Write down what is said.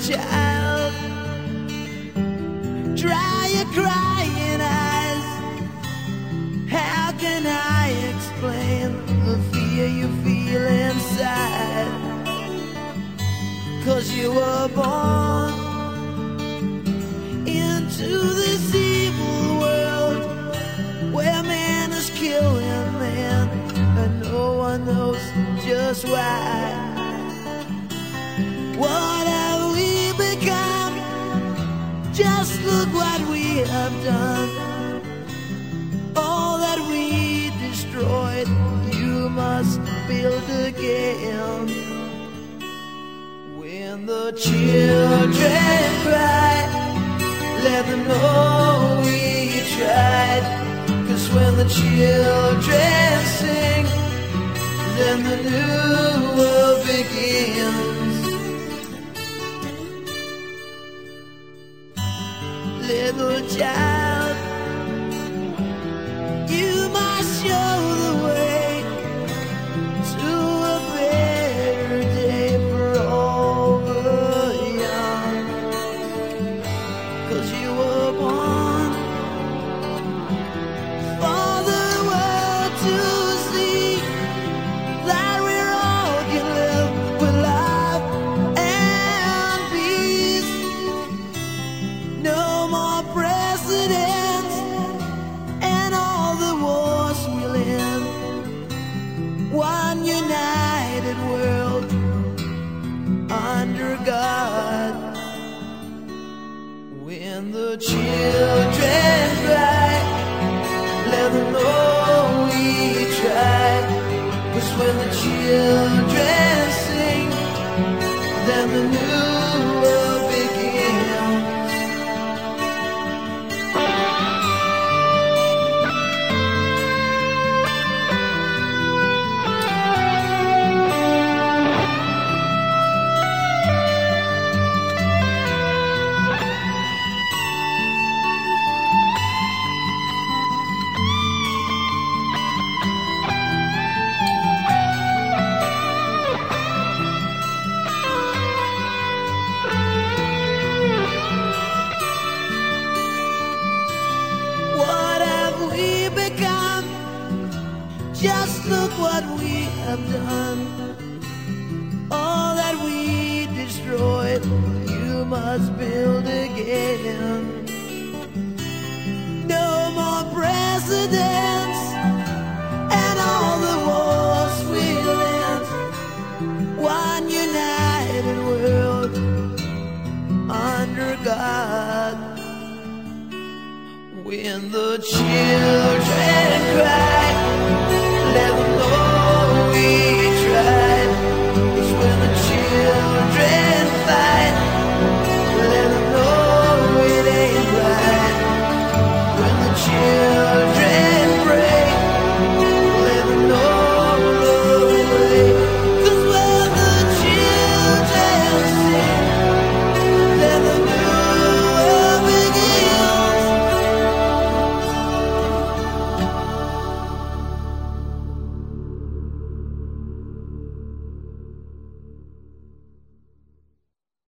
child. Dry your crying eyes. How can I explain the fear you feel inside? 'Cause you were born into this evil world where man is killing man, and no one knows just why. What have we become? Just look what we have done. All that we destroyed, you must build again. When the children cry, let them know we tried. 'Cause when the children sing, then the new world begins. Little child, you must show the way to a better day for all the young. 'Cause you were born for the world to see that we all can live with love and peace. No more presidents and all the wars we'll end. One united world under God. When the children cry, let them know we tried. 'Cause when the children sing, then the new world begins. What have we become? Just look what we have done. All that we destroyed, you must build again. No more presidents